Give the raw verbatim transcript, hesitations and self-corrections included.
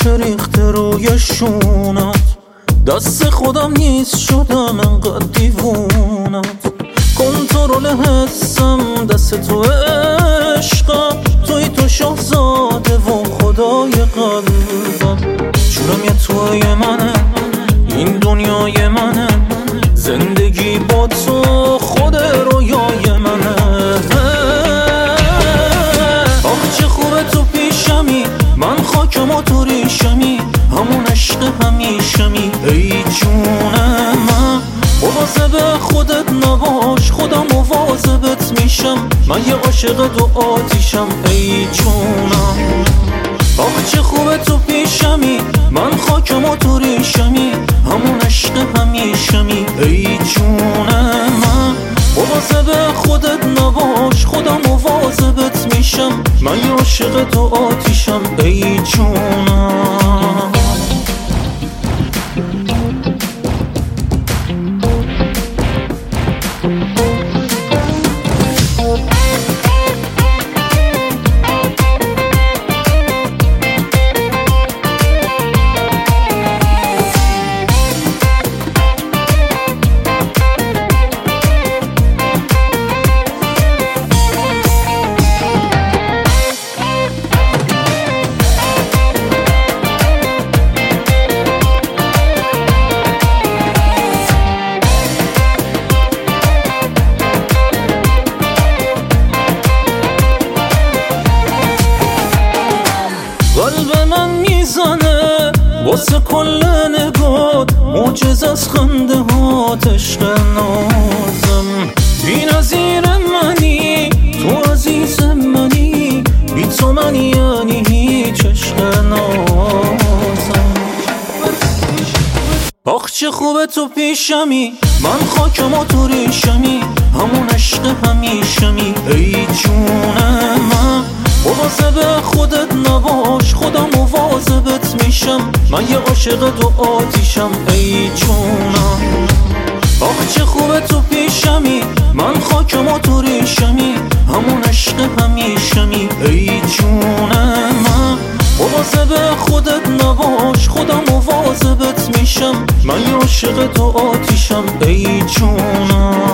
قطره ریخته روی شونت، دست خودم نیست شدم انقدر دیوونت. کنترل حسم دست تو عشقم، توی تو شاهزاده و خدای قلبم. جونم یه توی منه، این دنیای منه، زندگی با تو خود رویای منه. آخ چه خوبه تو پیشمی، من خاکم و تو ریشمی، همون عشق همیشمی. ای جونم من مواظب خودت نباش، خودم مواظبت میشم، من یه عاشق دو آتیشم. ای جونم آخ چه خوبه تو پیشمی، من خاکم و تو ریشمی، همون عشق همیشمی. ای جونم من مواظب خودت نباش، خودم مواظبت میشم، من یه عاشق دو آتیشم. ای جونم قلب من میزنه واسه کل نگات، معجزه از خنده هات، عشق نازم. بی نظیر منی تو عزیز منی، بی تو من یعنی هیچ، عشق نازم. آخ چه خوبه تو پیشمی، من خاکم و تو ریشمی، همون عشق همیشمی. ای جونم من مواظب خودت نباش، خودم مواظبت میشم، من یه عاشق دو آتیشم. ای جونم آخ چه خوبه تو پیشمی، من خاکم و تو ریشمی، همون عشق همیشمی. ای جونم من مواظب خودت نباش، خودم مواظبت میشم، من یه عاشق دو آتیشم. ای جونم